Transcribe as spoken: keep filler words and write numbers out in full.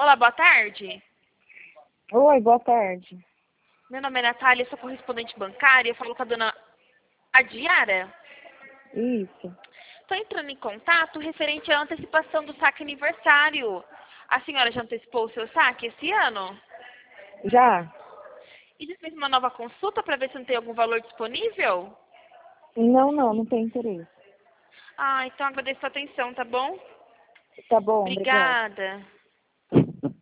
Olá, boa tarde. Oi, boa tarde. Meu nome é Natália, sou correspondente bancária. Eu falo com a dona Adiara. Isso. Estou entrando em contato referente à antecipação do saque aniversário. A senhora já antecipou o seu saque esse ano? Já? E já fez uma nova consulta para ver se não tem algum valor disponível? Não, não, não tem interesse. Ah, então agradeço a atenção, tá bom? Tá bom, obrigada. Obrigada.